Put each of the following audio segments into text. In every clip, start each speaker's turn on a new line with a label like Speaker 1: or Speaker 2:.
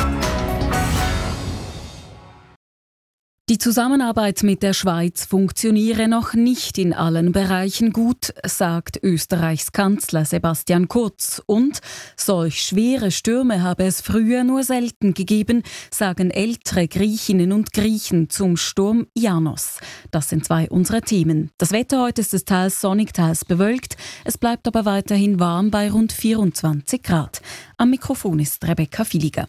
Speaker 1: Die Zusammenarbeit mit der Schweiz funktioniere noch nicht in allen Bereichen gut, sagt Österreichs Kanzler Sebastian Kurz. Und solch schwere Stürme habe es früher nur selten gegeben, sagen ältere Griechinnen und Griechen zum Sturm Janos. Das sind zwei unserer Themen. Das Wetter heute ist es teils sonnig, teils bewölkt. Es bleibt aber weiterhin warm bei rund 24 Grad. Am Mikrofon ist Rebecca Filiger.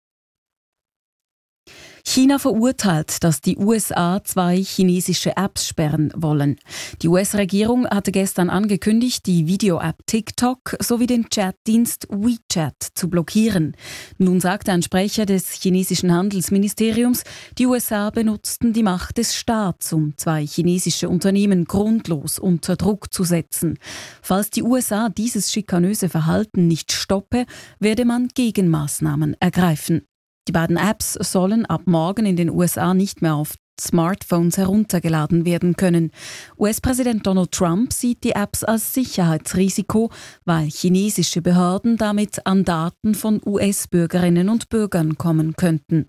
Speaker 1: China verurteilt, dass die USA 2 chinesische Apps sperren wollen. Die US-Regierung hatte gestern angekündigt, die Video-App TikTok sowie den Chatdienst WeChat zu blockieren. Nun sagte ein Sprecher des chinesischen Handelsministeriums, die USA benutzten die Macht des Staats, um 2 chinesische Unternehmen grundlos unter Druck zu setzen. Falls die USA dieses schikanöse Verhalten nicht stoppe, werde man Gegenmaßnahmen ergreifen. Die beiden Apps sollen ab morgen in den USA nicht mehr auf Smartphones heruntergeladen werden können. US-Präsident Donald Trump sieht die Apps als Sicherheitsrisiko, weil chinesische Behörden damit an Daten von US-Bürgerinnen und Bürgern kommen könnten.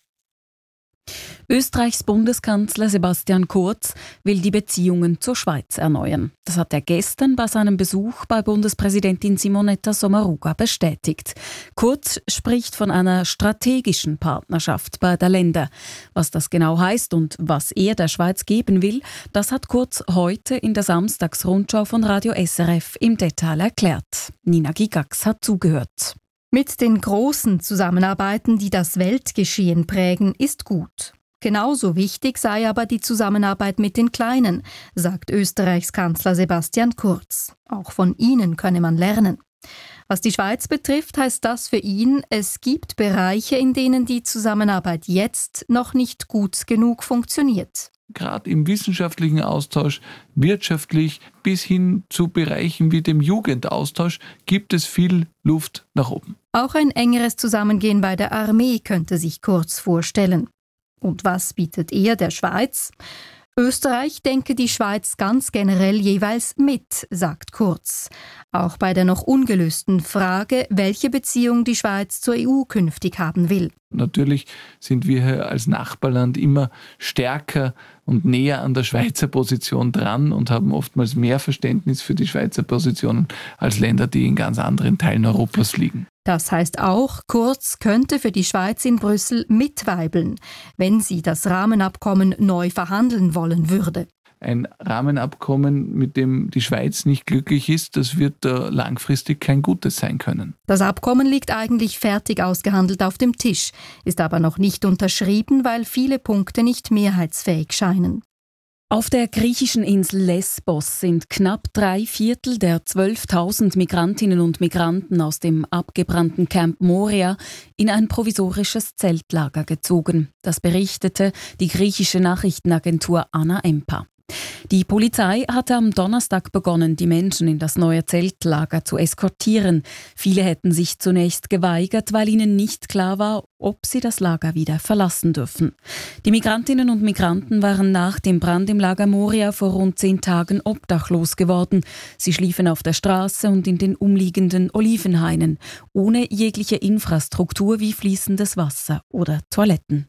Speaker 1: Österreichs Bundeskanzler Sebastian Kurz will die Beziehungen zur Schweiz erneuern. Das hat er gestern bei seinem Besuch bei Bundespräsidentin Simonetta Sommaruga bestätigt. Kurz spricht von einer strategischen Partnerschaft beider Länder. Was das genau heißt und was er der Schweiz geben will, das hat Kurz heute in der Samstagsrundschau von Radio SRF im Detail erklärt. Nina Gigax hat zugehört.
Speaker 2: Mit den großen Zusammenarbeiten, die das Weltgeschehen prägen, ist gut. Genauso wichtig sei aber die Zusammenarbeit mit den Kleinen, sagt Österreichs Kanzler Sebastian Kurz. Auch von ihnen könne man lernen. Was die Schweiz betrifft, heißt das für ihn, es gibt Bereiche, in denen die Zusammenarbeit jetzt noch nicht gut genug funktioniert.
Speaker 3: Gerade im wissenschaftlichen Austausch, wirtschaftlich bis hin zu Bereichen wie dem Jugendaustausch gibt es viel Luft nach oben.
Speaker 2: Auch ein engeres Zusammengehen bei der Armee könnte sich Kurz vorstellen. Und was bietet er der Schweiz? Österreich denke die Schweiz ganz generell jeweils mit, sagt Kurz. Auch bei der noch ungelösten Frage, welche Beziehung die Schweiz zur EU künftig haben will.
Speaker 3: Natürlich sind wir als Nachbarland immer stärker und näher an der Schweizer Position dran und haben oftmals mehr Verständnis für die Schweizer Positionen als Länder, die in ganz anderen Teilen Europas liegen.
Speaker 2: Das heißt auch, Kurz könnte für die Schweiz in Brüssel mitweibeln, wenn sie das Rahmenabkommen neu verhandeln wollen würde.
Speaker 3: Ein Rahmenabkommen, mit dem die Schweiz nicht glücklich ist, das wird langfristig kein Gutes sein können.
Speaker 2: Das Abkommen liegt eigentlich fertig ausgehandelt auf dem Tisch, ist aber noch nicht unterschrieben, weil viele Punkte nicht mehrheitsfähig scheinen.
Speaker 1: Auf der griechischen Insel Lesbos sind knapp 3/4 der 12.000 Migrantinnen und Migranten aus dem abgebrannten Camp Moria in ein provisorisches Zeltlager gezogen. Das berichtete die griechische Nachrichtenagentur Ana-Empa. Die Polizei hatte am Donnerstag begonnen, die Menschen in das neue Zeltlager zu eskortieren. Viele hätten sich zunächst geweigert, weil ihnen nicht klar war, ob sie das Lager wieder verlassen dürfen. Die Migrantinnen und Migranten waren nach dem Brand im Lager Moria vor rund 10 Tagen obdachlos geworden. Sie schliefen auf der Straße und in den umliegenden Olivenhainen, ohne jegliche Infrastruktur wie fließendes Wasser oder Toiletten.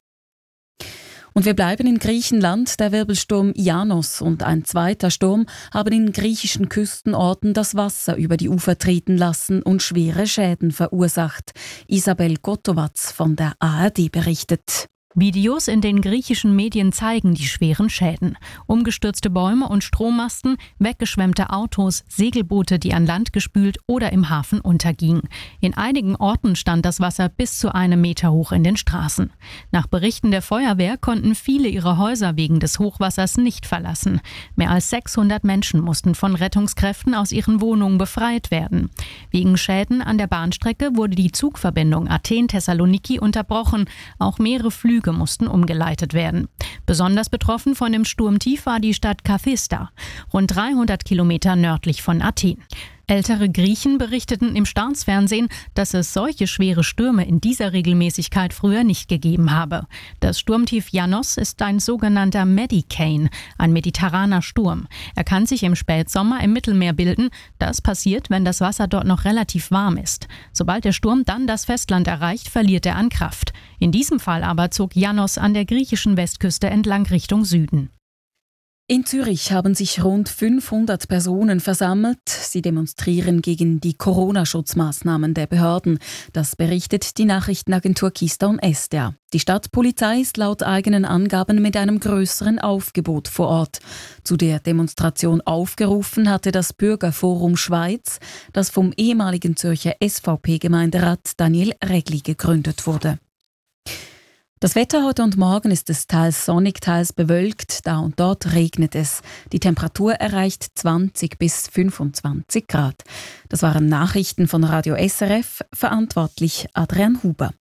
Speaker 1: Und wir bleiben in Griechenland. Der Wirbelsturm Janos und ein zweiter Sturm haben in griechischen Küstenorten das Wasser über die Ufer treten lassen und schwere Schäden verursacht. Isabel Gotovac von der ARD berichtet.
Speaker 4: Videos in den griechischen Medien zeigen die schweren Schäden. Umgestürzte Bäume und Strommasten, weggeschwemmte Autos, Segelboote, die an Land gespült oder im Hafen untergingen. In einigen Orten stand das Wasser bis zu 1 Meter hoch in den Straßen. Nach Berichten der Feuerwehr konnten viele ihre Häuser wegen des Hochwassers nicht verlassen. Mehr als 600 Menschen mussten von Rettungskräften aus ihren Wohnungen befreit werden. Wegen Schäden an der Bahnstrecke wurde die Zugverbindung Athen-Thessaloniki unterbrochen. Auch mehrere Flüge mussten umgeleitet werden. Besonders betroffen von dem Sturmtief war die Stadt Kathista, rund 300 Kilometer nördlich von Athen. Ältere Griechen berichteten im Staatsfernsehen, dass es solche schwere Stürme in dieser Regelmäßigkeit früher nicht gegeben habe. Das Sturmtief Janos ist ein sogenannter Medicane, ein mediterraner Sturm. Er kann sich im Spätsommer im Mittelmeer bilden. Das passiert, wenn das Wasser dort noch relativ warm ist. Sobald der Sturm dann das Festland erreicht, verliert er an Kraft. In diesem Fall aber zog Janos an der griechischen Westküste entlang Richtung Süden.
Speaker 1: In Zürich haben sich rund 500 Personen versammelt. Sie demonstrieren gegen die Corona-Schutzmaßnahmen der Behörden. Das berichtet die Nachrichtenagentur Keystone SDA. Die Stadtpolizei ist laut eigenen Angaben mit einem größeren Aufgebot vor Ort. Zu der Demonstration aufgerufen hatte das Bürgerforum Schweiz, das vom ehemaligen Zürcher SVP-Gemeinderat Daniel Regli gegründet wurde. Das Wetter heute und morgen ist es teils sonnig, teils bewölkt. Da und dort regnet es. Die Temperatur erreicht 20 bis 25 Grad. Das waren Nachrichten von Radio SRF, verantwortlich Adrian Huber.